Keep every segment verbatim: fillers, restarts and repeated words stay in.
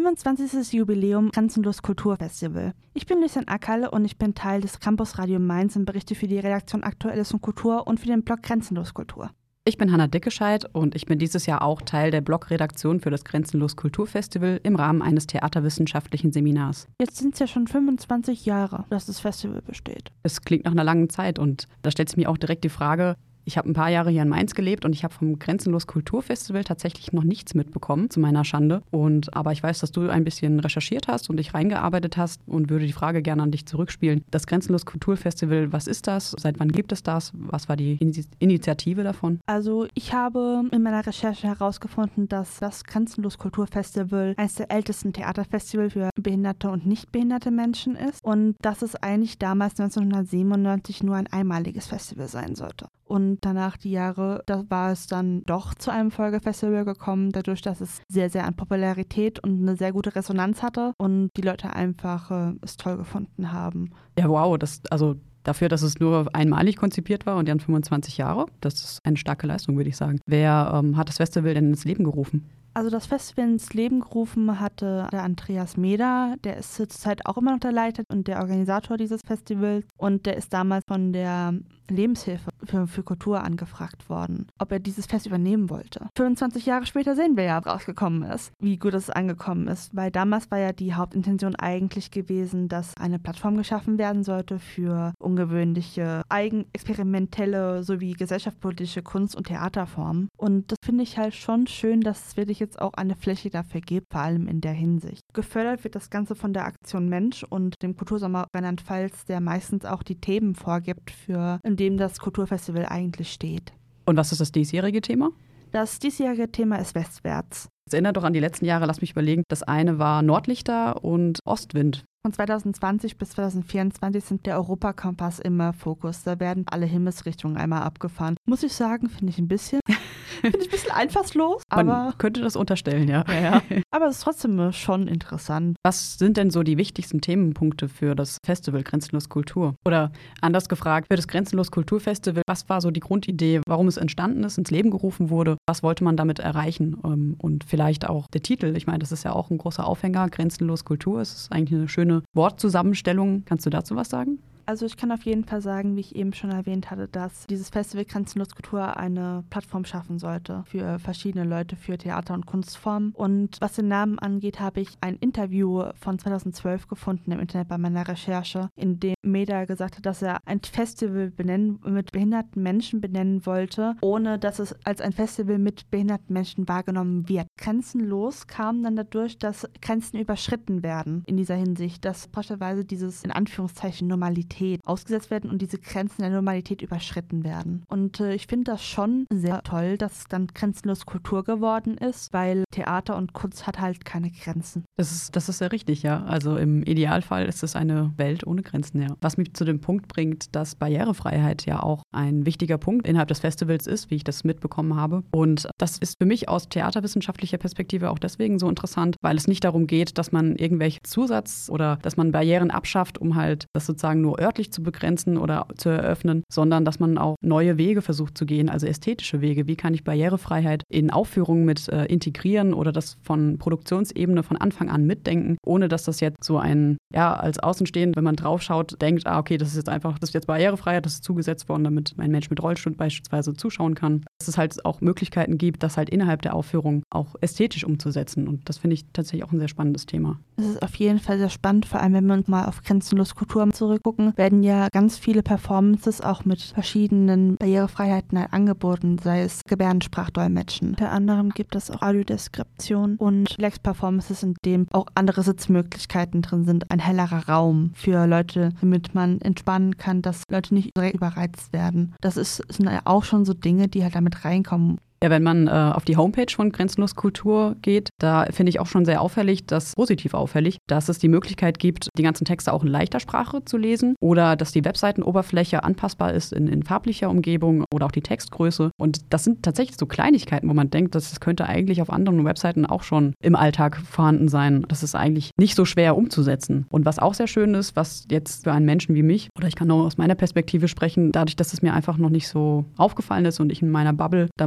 fünfundzwanzigstes Jubiläum Grenzenlos Kulturfestival. Ich bin Lucien Ackerle und ich bin Teil des Campus Radio Mainz und berichte für die Redaktion Aktuelles und Kultur und für den Blog Grenzenlos Kultur. Ich bin Hanna Dickescheid und ich bin dieses Jahr auch Teil der Blogredaktion für das Grenzenlos Kulturfestival im Rahmen eines theaterwissenschaftlichen Seminars. Jetzt sind es ja schon fünfundzwanzig Jahre, dass das Festival besteht. Es klingt nach einer langen Zeit und da stellt sich mir auch direkt die Frage, ich habe ein paar Jahre hier in Mainz gelebt und ich habe vom Grenzenlos Kulturfestival tatsächlich noch nichts mitbekommen, zu meiner Schande. Und, aber ich weiß, dass du ein bisschen recherchiert hast und dich reingearbeitet hast und würde die Frage gerne an dich zurückspielen. Das Grenzenlos Kulturfestival, was ist das? Seit wann gibt es das? Was war die Ini- Initiative davon? Also ich habe in meiner Recherche herausgefunden, dass das Grenzenlos Kulturfestival eines der ältesten Theaterfestivals für behinderte und nicht behinderte Menschen ist und dass es eigentlich damals neunzehnhundertsiebenundneunzig nur ein einmaliges Festival sein sollte. Und danach die Jahre, da war es dann doch zu einem Folgefestival gekommen, dadurch, dass es sehr, sehr an Popularität und eine sehr gute Resonanz hatte und die Leute einfach äh, es toll gefunden haben. Ja, wow, das, also dafür, dass es nur einmalig konzipiert war und dann fünfundzwanzig Jahre, das ist eine starke Leistung, würde ich sagen. Wer ähm, hat das Festival denn ins Leben gerufen? Also das Festival ins Leben gerufen hatte der Andreas Meder, der ist zurzeit auch immer noch der Leiter und der Organisator dieses Festivals und der ist damals von der Lebenshilfe für, für Kultur angefragt worden, ob er dieses Fest übernehmen wollte. fünfundzwanzig Jahre später sehen wir ja, was rausgekommen ist, wie gut es angekommen ist, weil damals war ja die Hauptintention eigentlich gewesen, dass eine Plattform geschaffen werden sollte für ungewöhnliche, eigenexperimentelle sowie gesellschaftspolitische Kunst- und Theaterformen. Und das finde ich halt schon schön, dass es wirklich jetzt auch eine Fläche dafür gibt, vor allem in der Hinsicht. Gefördert wird das Ganze von der Aktion Mensch und dem Kultursommer Rheinland-Pfalz, der meistens auch die Themen vorgibt, für in dem das Kulturfestival eigentlich steht. Und was ist das diesjährige Thema? Das diesjährige Thema ist Westwärts. Das erinnert doch an die letzten Jahre, lass mich überlegen. Das eine war Nordlichter und Ostwind. Von zweitausendzwanzig bis zweitausendvierundzwanzig sind der Europakompass immer Fokus. Da werden alle Himmelsrichtungen einmal abgefahren. Muss ich sagen, finde ich ein bisschen, finde ich ein bisschen einfallslos. Man aber könnte das unterstellen, ja. Ja, ja. Aber es ist trotzdem schon interessant. Was sind denn so die wichtigsten Themenpunkte für das Festival Grenzenlos Kultur? Oder anders gefragt, für das Grenzenlos Kulturfestival, was war so die Grundidee, warum es entstanden ist, ins Leben gerufen wurde? Was wollte man damit erreichen? Und vielleicht auch der Titel. Ich meine, das ist ja auch ein großer Aufhänger, Grenzenlos Kultur. Es ist eigentlich eine schöne Wortzusammenstellung. Kannst du dazu was sagen? Also ich kann auf jeden Fall sagen, wie ich eben schon erwähnt hatte, dass dieses Festival Grenzenlos Kultur eine Plattform schaffen sollte für verschiedene Leute, für Theater- und Kunstformen. Und was den Namen angeht, habe ich ein Interview von zweitausendzwölf gefunden im Internet bei meiner Recherche, in dem Meder gesagt hat, dass er ein Festival benennen, mit behinderten Menschen benennen wollte, ohne dass es als ein Festival mit behinderten Menschen wahrgenommen wird. Grenzenlos kam dann dadurch, dass Grenzen überschritten werden in dieser Hinsicht, dass beispielsweise dieses in Anführungszeichen Normalität ausgesetzt werden und diese Grenzen der Normalität überschritten werden. Und äh, ich finde das schon sehr toll, dass es dann Grenzenlos Kultur geworden ist, weil Theater und Kunst hat halt keine Grenzen. Das ist, das ist sehr richtig, ja. Also im Idealfall ist es eine Welt ohne Grenzen, ja. Was mich zu dem Punkt bringt, dass Barrierefreiheit ja auch ein wichtiger Punkt innerhalb des Festivals ist, wie ich das mitbekommen habe. Und das ist für mich aus theaterwissenschaftlicher Perspektive auch deswegen so interessant, weil es nicht darum geht, dass man irgendwelche Zusatz- oder dass man Barrieren abschafft, um halt das sozusagen nur örtlich zu begrenzen oder zu eröffnen, sondern dass man auch neue Wege versucht zu gehen, also ästhetische Wege. Wie kann ich Barrierefreiheit in Aufführungen mit äh, integrieren oder das von Produktionsebene von Anfang an mitdenken, ohne dass das jetzt so ein, ja, als Außenstehend, wenn man draufschaut, denkt, ah, okay, das ist jetzt einfach, das ist jetzt Barrierefreiheit, das ist zugesetzt worden, damit ein Mensch mit Rollstuhl beispielsweise zuschauen kann. Dass es halt auch Möglichkeiten gibt, das halt innerhalb der Aufführung auch ästhetisch umzusetzen. Und das finde ich tatsächlich auch ein sehr spannendes Thema. Das ist auf jeden Fall sehr spannend, vor allem wenn wir uns mal auf Grenzenlos Kultur zurückgucken, werden ja ganz viele Performances auch mit verschiedenen Barrierefreiheiten halt angeboten, sei es Gebärdensprachdolmetschen. Unter anderem gibt es auch Audiodeskription und Flex-Performances, in dem auch andere Sitzmöglichkeiten drin sind, ein hellerer Raum für Leute, damit man entspannen kann, dass Leute nicht direkt überreizt werden. Das ist, sind ja auch schon so Dinge, die halt damit reinkommen. Ja, wenn man äh, auf die Homepage von Grenzenlos Kultur geht, da finde ich auch schon sehr auffällig, dass positiv auffällig, dass es die Möglichkeit gibt, die ganzen Texte auch in leichter Sprache zu lesen oder dass die Webseitenoberfläche anpassbar ist in, in farblicher Umgebung oder auch die Textgröße. Und das sind tatsächlich so Kleinigkeiten, wo man denkt, dass es könnte eigentlich auf anderen Webseiten auch schon im Alltag vorhanden sein. Das ist eigentlich nicht so schwer umzusetzen. Und was auch sehr schön ist, was jetzt für einen Menschen wie mich, oder ich kann nur aus meiner Perspektive sprechen, dadurch, dass es mir einfach noch nicht so aufgefallen ist und ich in meiner Bubble damit nicht so viel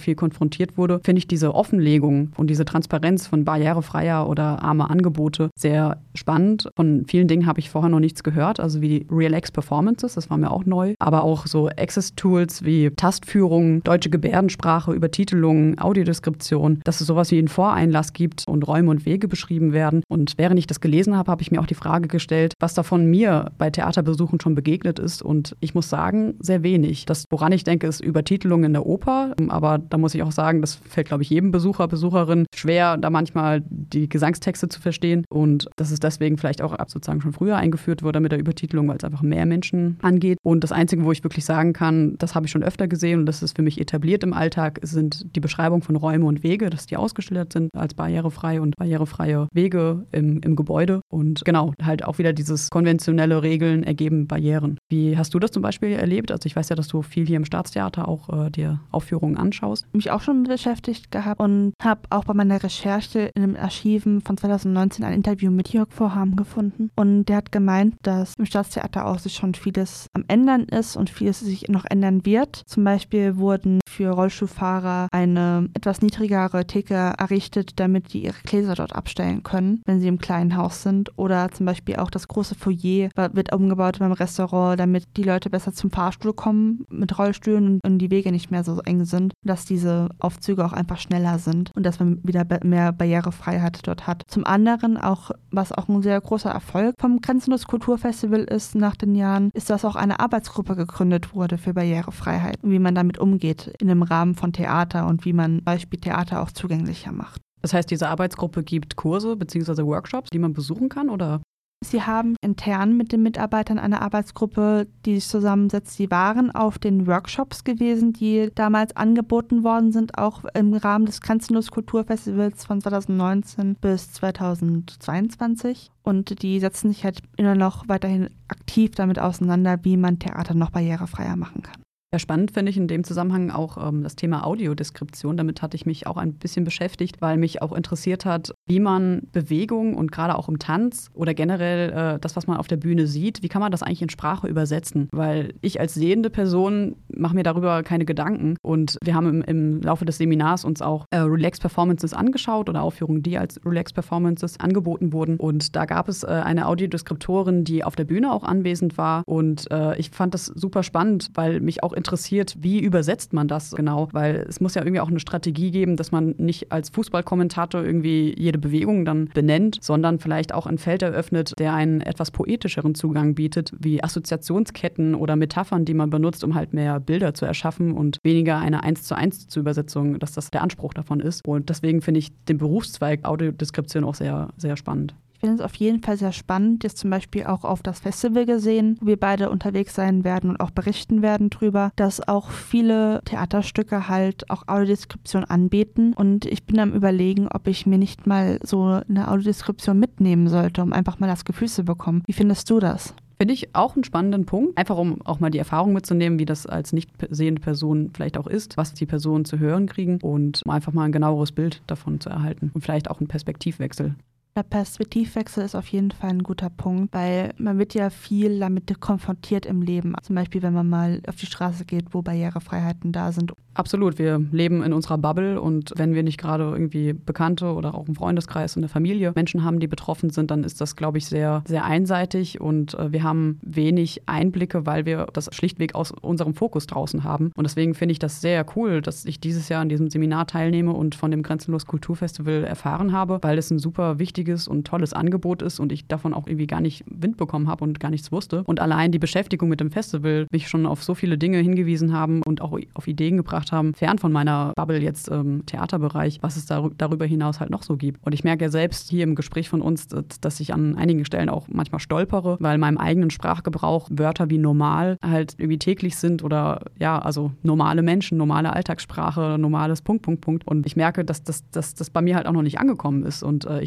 viel konfrontiert wurde, finde ich diese Offenlegung und diese Transparenz von barrierefreier oder armer Angebote sehr spannend. Von vielen Dingen habe ich vorher noch nichts gehört, also wie Relax Performances, das war mir auch neu, aber auch so Access-Tools wie Tastführung, deutsche Gebärdensprache, Übertitelung, Audiodeskription, dass es sowas wie einen Voreinlass gibt und Räume und Wege beschrieben werden. Und während ich das gelesen habe, habe ich mir auch die Frage gestellt, was davon mir bei Theaterbesuchen schon begegnet ist. Und ich muss sagen, sehr wenig. Das, woran ich denke, ist Übertitelung in der Oper. Aber da muss ich auch sagen, das fällt, glaube ich, jedem Besucher, Besucherin schwer, da manchmal die Gesangstexte zu verstehen. Und dass es deswegen vielleicht auch sozusagen schon früher eingeführt wurde mit der Übertitelung, weil es einfach mehr Menschen angeht. Und das Einzige, wo ich wirklich sagen kann, das habe ich schon öfter gesehen und das ist für mich etabliert im Alltag, sind die Beschreibung von Räume und Wege, dass die ausgeschildert sind als barrierefrei und barrierefreie Wege im, im Gebäude. Und genau, halt auch wieder dieses konventionelle Regeln ergeben Barrieren. Wie hast du das zum Beispiel erlebt? Also ich weiß ja, dass du viel hier im Staatstheater auch äh, dir Aufführungen anschaust. Mich auch schon beschäftigt gehabt und habe auch bei meiner Recherche in den Archiven von zweitausendneunzehn ein Interview mit Jörg Vorham gefunden. Und der hat gemeint, dass im Staatstheater auch sich schon vieles am Ändern ist und vieles sich noch ändern wird. Zum Beispiel wurden für Rollstuhlfahrer eine etwas niedrigere Theke errichtet, damit die ihre Gläser dort abstellen können, wenn sie im kleinen Haus sind. Oder zum Beispiel auch das große Foyer wird umgebaut beim Restaurant, damit die Leute besser zum Fahrstuhl kommen mit Rollstühlen und die Wege nicht mehr so eng sind, dass diese Aufzüge auch einfach schneller sind und dass man wieder mehr Barrierefreiheit dort hat. Zum anderen auch, was auch ein sehr großer Erfolg vom Grenzenlos Kulturfestival ist nach den Jahren, ist, dass auch eine Arbeitsgruppe gegründet wurde für Barrierefreiheit und wie man damit umgeht in dem Rahmen von Theater und wie man zum Beispiel Theater auch zugänglicher macht. Das heißt, diese Arbeitsgruppe gibt Kurse bzw. Workshops, die man besuchen kann, oder? Sie haben intern mit den Mitarbeitern eine Arbeitsgruppe, die sich zusammensetzt. Sie waren auf den Workshops gewesen, die damals angeboten worden sind, auch im Rahmen des Grenzenlos Kulturfestivals von zweitausendneunzehn bis zweitausendzweiundzwanzig. Und die setzen sich halt immer noch weiterhin aktiv damit auseinander, wie man Theater noch barrierefreier machen kann. Ja, spannend finde ich in dem Zusammenhang auch ähm, das Thema Audiodeskription. Damit hatte ich mich auch ein bisschen beschäftigt, weil mich auch interessiert hat, wie man Bewegung und gerade auch im Tanz oder generell äh, das, was man auf der Bühne sieht, wie kann man das eigentlich in Sprache übersetzen? Weil ich als sehende Person mache mir darüber keine Gedanken. Und wir haben im, im Laufe des Seminars uns auch äh, Relax-Performances angeschaut oder Aufführungen, die als Relax-Performances angeboten wurden. Und da gab es äh, eine Audiodeskriptorin, die auf der Bühne auch anwesend war. Und äh, ich fand das super spannend, weil mich auch interessiert, wie übersetzt man das genau, weil es muss ja irgendwie auch eine Strategie geben, dass man nicht als Fußballkommentator irgendwie jede Bewegung dann benennt, sondern vielleicht auch ein Feld eröffnet, der einen etwas poetischeren Zugang bietet, wie Assoziationsketten oder Metaphern, die man benutzt, um halt mehr Bilder zu erschaffen und weniger eine eins zu eins zu Übersetzung, dass das der Anspruch davon ist. Und deswegen finde ich den Berufszweig Audiodeskription auch sehr, sehr spannend. Ich finde es auf jeden Fall sehr spannend, jetzt zum Beispiel auch auf das Festival gesehen, wo wir beide unterwegs sein werden und auch berichten werden drüber, dass auch viele Theaterstücke halt auch Audiodeskription anbieten. Und ich bin am Überlegen, ob ich mir nicht mal so eine Audiodeskription mitnehmen sollte, um einfach mal das Gefühl zu bekommen. Wie findest du das? Finde ich auch einen spannenden Punkt, einfach um auch mal die Erfahrung mitzunehmen, wie das als nicht sehende Person vielleicht auch ist, was die Personen zu hören kriegen und um einfach mal ein genaueres Bild davon zu erhalten und vielleicht auch einen Perspektivwechsel. Der Perspektivwechsel ist auf jeden Fall ein guter Punkt, weil man wird ja viel damit konfrontiert im Leben. Zum Beispiel, wenn man mal auf die Straße geht, wo Barrierefreiheiten da sind. Absolut, wir leben in unserer Bubble und wenn wir nicht gerade irgendwie Bekannte oder auch im Freundeskreis und der Familie Menschen haben, die betroffen sind, dann ist das, glaube ich, sehr, sehr einseitig und äh, wir haben wenig Einblicke, weil wir das schlichtweg aus unserem Fokus draußen haben. Und deswegen finde ich das sehr cool, dass ich dieses Jahr an diesem Seminar teilnehme und von dem Grenzenlos Kulturfestival erfahren habe, weil es ein super wichtiges und tolles Angebot ist und ich davon auch irgendwie gar nicht Wind bekommen habe und gar nichts wusste. Und allein die Beschäftigung mit dem Festival mich schon auf so viele Dinge hingewiesen haben und auch auf Ideen gebracht haben, fern von meiner Bubble jetzt im Theaterbereich, was es dar- darüber hinaus halt noch so gibt. Und ich merke ja selbst hier im Gespräch von uns, dass ich an einigen Stellen auch manchmal stolpere, weil in meinem eigenen Sprachgebrauch Wörter wie normal halt irgendwie täglich sind oder ja, also normale Menschen, normale Alltagssprache, normales Punkt, Punkt, Punkt. Und ich merke, dass das dass, dass bei mir halt auch noch nicht angekommen ist und äh, ich halt jetzt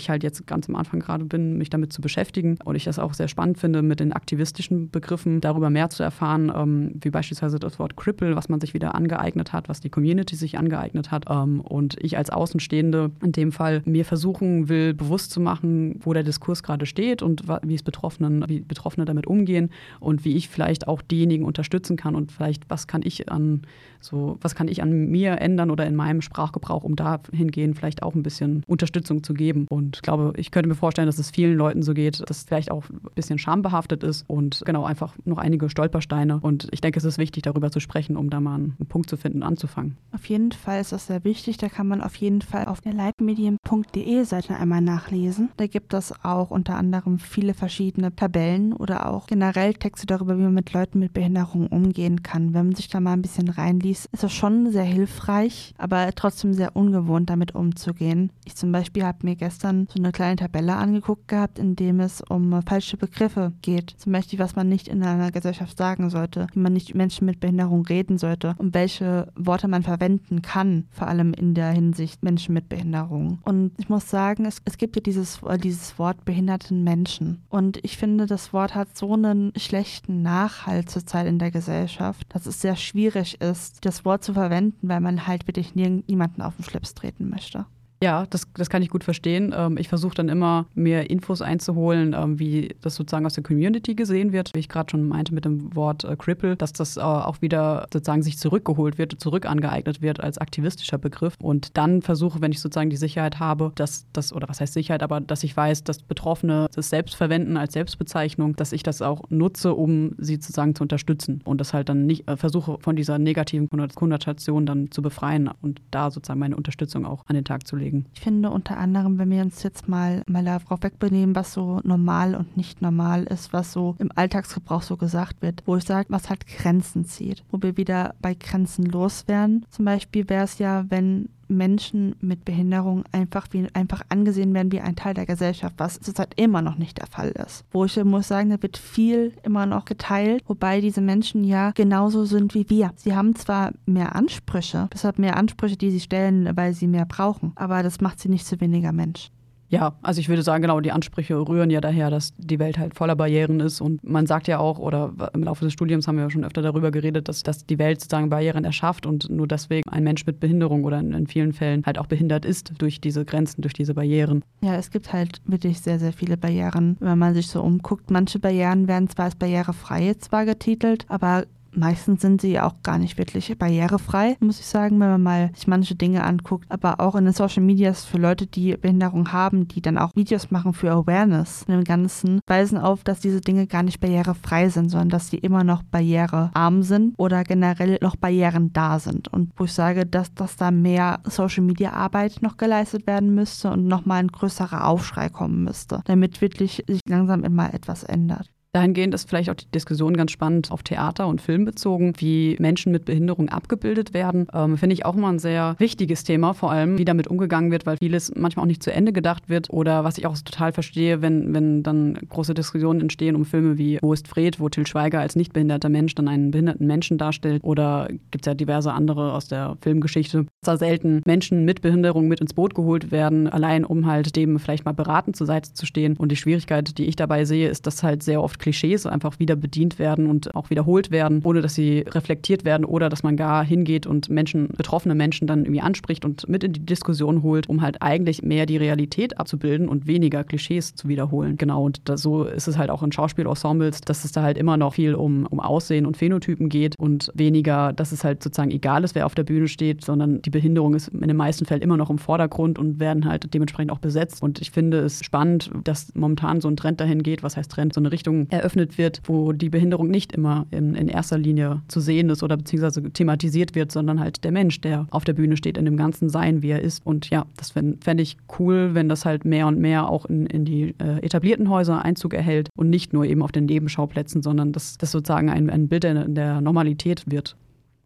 ganz am Anfang gerade bin, mich damit zu beschäftigen. Und ich das auch sehr spannend finde, mit den aktivistischen Begriffen darüber mehr zu erfahren, ähm, wie beispielsweise das Wort Cripple, was man sich wieder angeeignet hat, was die Community sich angeeignet hat. Ähm, und ich als Außenstehende in dem Fall mir versuchen will, bewusst zu machen, wo der Diskurs gerade steht und wie es Betroffenen, wie Betroffene damit umgehen und wie ich vielleicht auch diejenigen unterstützen kann und vielleicht, was kann ich an so, was kann ich an mir ändern oder in meinem Sprachgebrauch, um dahingehend vielleicht auch ein bisschen Unterstützung zu geben. Und ich glaube, ich könnte mir vorstellen, dass es vielen Leuten so geht, dass es vielleicht auch ein bisschen schambehaftet ist und genau, einfach noch einige Stolpersteine. Und ich denke, es ist wichtig, darüber zu sprechen, um da mal einen Punkt zu finden, anzufangen. Auf jeden Fall ist das sehr wichtig. Da kann man auf jeden Fall auf der leitmedien punkt de Seite einmal nachlesen. Da gibt es auch unter anderem viele verschiedene Tabellen oder auch generell Texte darüber, wie man mit Leuten mit Behinderung umgehen kann. Wenn man sich da mal ein bisschen reinliest, ist das schon sehr hilfreich, aber trotzdem sehr ungewohnt, damit umzugehen. Ich zum Beispiel habe mir gestern so eine kleine Tabelle angeguckt gehabt, in dem es um falsche Begriffe geht. Zum Beispiel, was man nicht in einer Gesellschaft sagen sollte, wie man nicht mit Menschen mit Behinderung reden sollte und welche Worte man verwenden kann, vor allem in der Hinsicht Menschen mit Behinderung. Und ich muss sagen, es, es gibt ja dieses, dieses Wort behinderten Menschen. Und ich finde, das Wort hat so einen schlechten Nachhalt zurzeit in der Gesellschaft, dass es sehr schwierig ist, das Wort zu verwenden, weil man halt wirklich nie, niemanden auf den Schlips treten möchte. Ja, das, das kann ich gut verstehen. Ich versuche dann immer, mir Infos einzuholen, wie das sozusagen aus der Community gesehen wird. Wie ich gerade schon meinte mit dem Wort äh, Cripple, dass das äh, auch wieder sozusagen sich zurückgeholt wird, zurück angeeignet wird als aktivistischer Begriff. Und dann versuche, wenn ich sozusagen die Sicherheit habe, dass das, oder was heißt Sicherheit, aber dass ich weiß, dass Betroffene das selbst verwenden als Selbstbezeichnung, dass ich das auch nutze, um sie sozusagen zu unterstützen. Und das halt dann nicht äh, versuche, von dieser negativen Konnotation dann zu befreien und da sozusagen meine Unterstützung auch an den Tag zu legen. Ich finde unter anderem, wenn wir uns jetzt mal, mal darauf wegbenehmen, was so normal und nicht normal ist, was so im Alltagsgebrauch so gesagt wird, wo ich sage, was halt Grenzen zieht, wo wir wieder bei Grenzen los wären. Zum Beispiel wäre es ja, wenn Menschen mit Behinderung einfach wie einfach angesehen werden wie ein Teil der Gesellschaft, was zurzeit immer noch nicht der Fall ist. Wo ich muss sagen, da wird viel immer noch geteilt, wobei diese Menschen ja genauso sind wie wir. Sie haben zwar mehr Ansprüche, deshalb mehr Ansprüche, die sie stellen, weil sie mehr brauchen, aber das macht sie nicht zu weniger Mensch. Ja, also ich würde sagen, genau, die Ansprüche rühren ja daher, dass die Welt halt voller Barrieren ist und man sagt ja auch, oder im Laufe des Studiums haben wir ja schon öfter darüber geredet, dass, dass die Welt sozusagen Barrieren erschafft und nur deswegen ein Mensch mit Behinderung oder in, in vielen Fällen halt auch behindert ist durch diese Grenzen, durch diese Barrieren. Ja, es gibt halt wirklich sehr, sehr viele Barrieren, wenn man sich so umguckt. Manche Barrieren werden zwar als barrierefrei zwar getitelt, aber meistens sind sie auch gar nicht wirklich barrierefrei, muss ich sagen, wenn man mal sich manche Dinge anguckt. Aber auch in den Social Medias für Leute, die Behinderung haben, die dann auch Videos machen für Awareness in dem Ganzen, weisen auf, dass diese Dinge gar nicht barrierefrei sind, sondern dass sie immer noch barrierearm sind oder generell noch Barrieren da sind. Und wo ich sage, dass, dass da mehr Social Media Arbeit noch geleistet werden müsste und nochmal ein größerer Aufschrei kommen müsste, damit wirklich sich langsam immer etwas ändert. Dahingehend ist vielleicht auch die Diskussion ganz spannend auf Theater und Film bezogen, wie Menschen mit Behinderung abgebildet werden. Ähm, finde ich auch mal ein sehr wichtiges Thema, vor allem wie damit umgegangen wird, weil vieles manchmal auch nicht zu Ende gedacht wird oder was ich auch total verstehe, wenn, wenn dann große Diskussionen entstehen um Filme wie Wo ist Fred, wo Til Schweiger als nicht behinderter Mensch dann einen behinderten Menschen darstellt oder gibt es ja diverse andere aus der Filmgeschichte, dass da selten Menschen mit Behinderung mit ins Boot geholt werden, allein um halt dem vielleicht mal beratend zur Seite zu stehen. Und die Schwierigkeit, die ich dabei sehe, ist, dass halt sehr oft Klischees einfach wieder bedient werden und auch wiederholt werden, ohne dass sie reflektiert werden oder dass man gar hingeht und Menschen, betroffene Menschen dann irgendwie anspricht und mit in die Diskussion holt, um halt eigentlich mehr die Realität abzubilden und weniger Klischees zu wiederholen. Genau, und da, so ist es halt auch in Schauspielensembles, dass es da halt immer noch viel um, um Aussehen und Phänotypen geht und weniger, dass es halt sozusagen egal ist, wer auf der Bühne steht, sondern die Behinderung ist in den meisten Fällen immer noch im Vordergrund und werden halt dementsprechend auch besetzt. Und ich finde es spannend, dass momentan so ein Trend dahin geht, was heißt Trend, so eine Richtung eröffnet wird, wo die Behinderung nicht immer in, in erster Linie zu sehen ist oder beziehungsweise thematisiert wird, sondern halt der Mensch, der auf der Bühne steht, in dem ganzen Sein, wie er ist. Und ja, das fände fänd ich cool, wenn das halt mehr und mehr auch in, in die äh, etablierten Häuser Einzug erhält und nicht nur eben auf den Nebenschauplätzen, sondern dass das sozusagen ein, ein Bild der, der Normalität wird.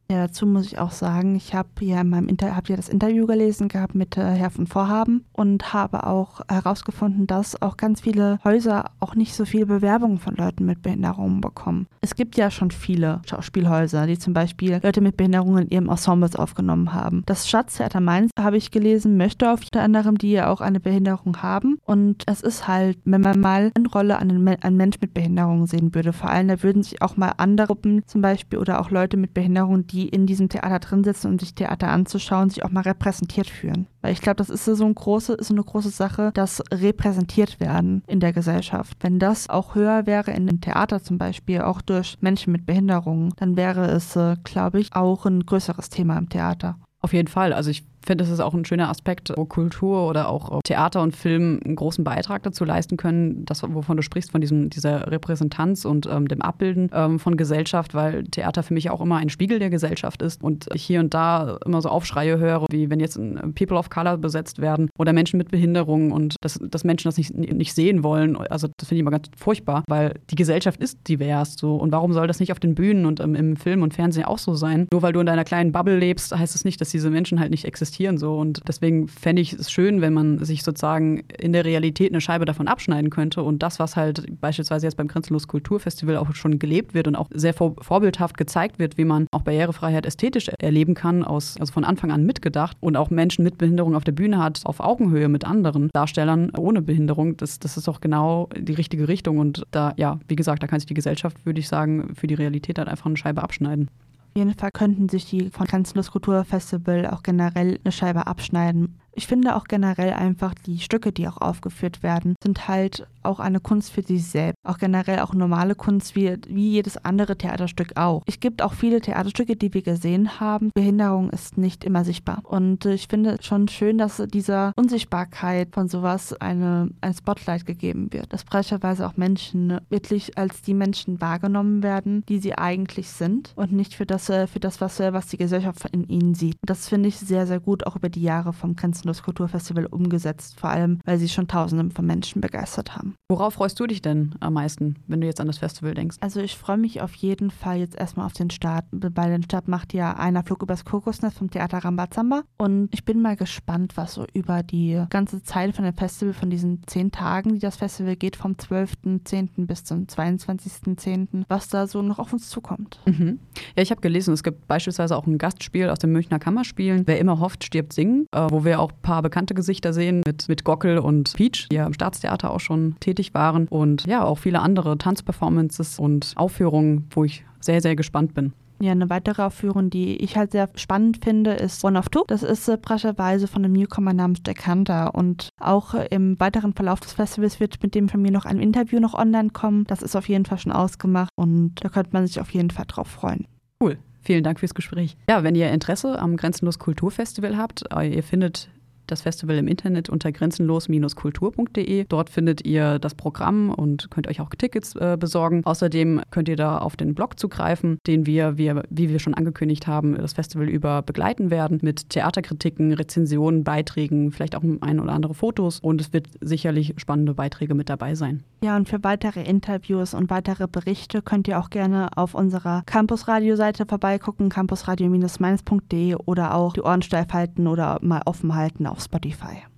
Ja, dazu muss ich auch sagen, ich habe ja in meinem Inter hab ja das Interview gelesen gehabt mit äh, Herr von Vorhaben und habe auch herausgefunden, dass auch ganz viele Häuser auch nicht so viele Bewerbungen von Leuten mit Behinderungen bekommen. Es gibt ja schon viele Schauspielhäuser, die zum Beispiel Leute mit Behinderungen in ihrem Ensembles aufgenommen haben. Das Staatstheater Mainz, habe ich gelesen, möchte auf unter anderem, die ja auch eine Behinderung haben. Und es ist halt, wenn man mal eine Rolle an einen, einen Mensch mit Behinderung sehen würde, vor allem da würden sich auch mal andere Gruppen zum Beispiel oder auch Leute mit Behinderung, die in diesem Theater drin sitzen und sich Theater anzuschauen, sich auch mal repräsentiert fühlen. Weil ich glaube, das ist so, ein große, ist so eine große Sache, das repräsentiert werden in der Gesellschaft. Wenn das auch höher wäre in einem Theater zum Beispiel, auch durch Menschen mit Behinderungen, dann wäre es, äh, glaube ich, auch ein größeres Thema im Theater. Auf jeden Fall. Also ich finde, das ist auch ein schöner Aspekt, wo Kultur oder auch Theater und Film einen großen Beitrag dazu leisten können, das, wovon du sprichst, von diesem, dieser Repräsentanz und ähm, dem Abbilden ähm, von Gesellschaft, weil Theater für mich auch immer ein Spiegel der Gesellschaft ist und ich hier und da immer so Aufschreie höre, wie wenn jetzt People of Color besetzt werden oder Menschen mit Behinderungen und dass, dass Menschen das nicht, nicht sehen wollen. Also das finde ich immer ganz furchtbar, weil die Gesellschaft ist divers so und warum soll das nicht auf den Bühnen und ähm, im Film und Fernsehen auch so sein? Nur weil du in deiner kleinen Bubble lebst, heißt es nicht, dass diese Menschen halt nicht existieren. So. Und deswegen fände ich es schön, wenn man sich sozusagen in der Realität eine Scheibe davon abschneiden könnte und das, was halt beispielsweise jetzt beim Grenzenlos Kulturfestival auch schon gelebt wird und auch sehr vor, vorbildhaft gezeigt wird, wie man auch Barrierefreiheit ästhetisch erleben kann, aus, also von Anfang an mitgedacht und auch Menschen mit Behinderung auf der Bühne hat, auf Augenhöhe mit anderen Darstellern ohne Behinderung, das, das ist doch genau die richtige Richtung und da, ja, wie gesagt, da kann sich die Gesellschaft, würde ich sagen, für die Realität halt einfach eine Scheibe abschneiden. Auf jeden Fall könnten sich die von Grenzenlos Kulturfestival auch generell eine Scheibe abschneiden. Ich finde auch generell einfach, die Stücke, die auch aufgeführt werden, sind halt auch eine Kunst für sich selbst. Auch generell auch normale Kunst, wie, wie jedes andere Theaterstück auch. Es gibt auch viele Theaterstücke, die wir gesehen haben. Behinderung ist nicht immer sichtbar. Und ich finde schon schön, dass dieser Unsichtbarkeit von sowas eine, ein Spotlight gegeben wird. Dass beispielsweise auch Menschen wirklich als die Menschen wahrgenommen werden, die sie eigentlich sind und nicht für das, für das was, was die Gesellschaft in ihnen sieht. Das finde ich sehr, sehr gut auch über die Jahre vom Grenzenlos Kulturfestival umgesetzt, vor allem, weil sie schon Tausende von Menschen begeistert haben. Worauf freust du dich denn am meisten, wenn du jetzt an das Festival denkst? Also ich freue mich auf jeden Fall jetzt erstmal auf den Start. Bei den Start macht ja Einer Flug übers Kokosnest vom Theater Rambazamba und ich bin mal gespannt, was so über die ganze Zeit von dem Festival, von diesen zehn Tagen, die das Festival geht, vom zwölften zehnten bis zum zweiundzwanzigsten zehnten, was da so noch auf uns zukommt. Mhm. Ja, ich habe gelesen, es gibt beispielsweise auch ein Gastspiel aus dem Münchner Kammerspielen, Wer immer hofft, stirbt singen, äh, wo wir auch ein paar bekannte Gesichter sehen mit, mit Gockel und Peach, die ja im Staatstheater auch schon tätig waren und ja, auch viele andere Tanzperformances und Aufführungen, wo ich sehr, sehr gespannt bin. Ja, eine weitere Aufführung, die ich halt sehr spannend finde, ist One of Two. Das ist äh, praktischerweise von einem Newcomer namens Jack Hunter und auch äh, im weiteren Verlauf des Festivals wird mit dem von mir noch ein Interview noch online kommen. Das ist auf jeden Fall schon ausgemacht und da könnte man sich auf jeden Fall drauf freuen. Cool. Vielen Dank fürs Gespräch. Ja, wenn ihr Interesse am Grenzenlos Kulturfestival habt, ihr findet das Festival im Internet unter grenzenlos Bindestrich kultur punkt de. Dort findet ihr das Programm und könnt euch auch Tickets äh, besorgen. Außerdem könnt ihr da auf den Blog zugreifen, den wir, wir, wie wir schon angekündigt haben, das Festival über begleiten werden mit Theaterkritiken, Rezensionen, Beiträgen, vielleicht auch ein oder andere Fotos und es wird sicherlich spannende Beiträge mit dabei sein. Ja, und für weitere Interviews und weitere Berichte könnt ihr auch gerne auf unserer Campus-Radio-Seite vorbeigucken, campusradio Bindestrich mainz punkt de oder auch die Ohren steif halten oder mal offen halten auf Spotify.